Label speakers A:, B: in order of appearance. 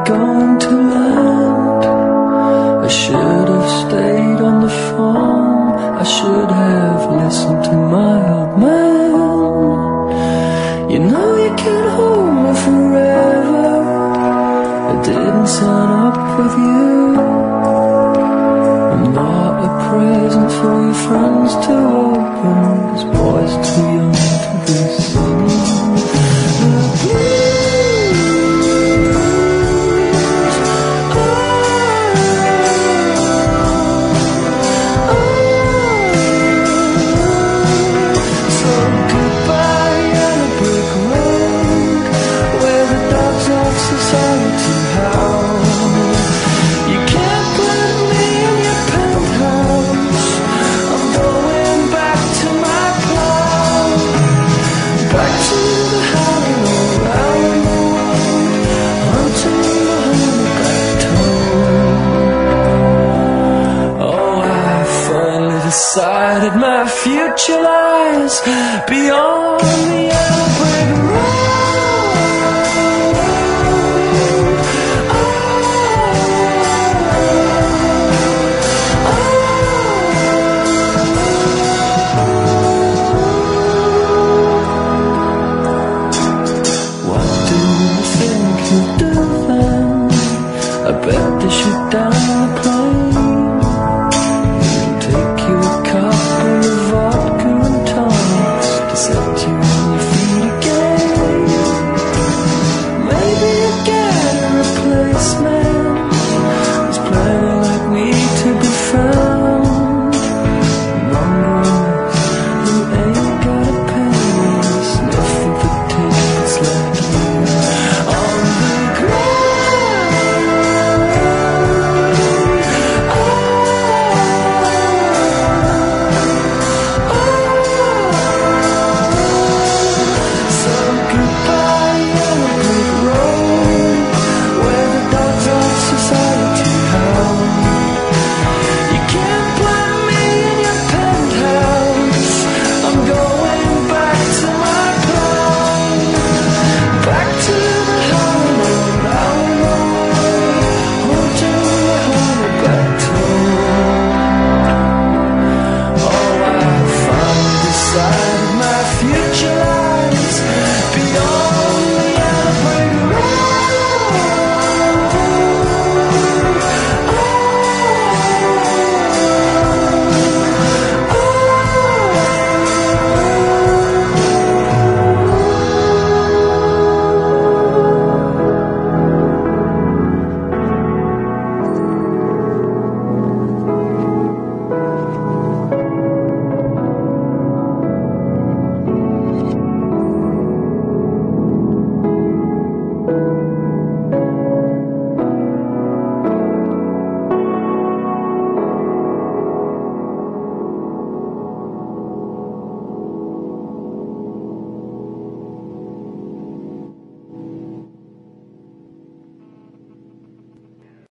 A: going to land. I should have stayed on the phone. I should have listened to my old man. You know you can hold me forever. I didn't sign up with you. I'm not a present for your friends to open, 'cause boys too young to be singing the blues. So goodbye and a brick road where the dogs of society howl. You can't put me in your penthouse. I'm going back to my plow, back to the howling around the world, hunting the hornback toad. Oh, I finally decided my future lies beyond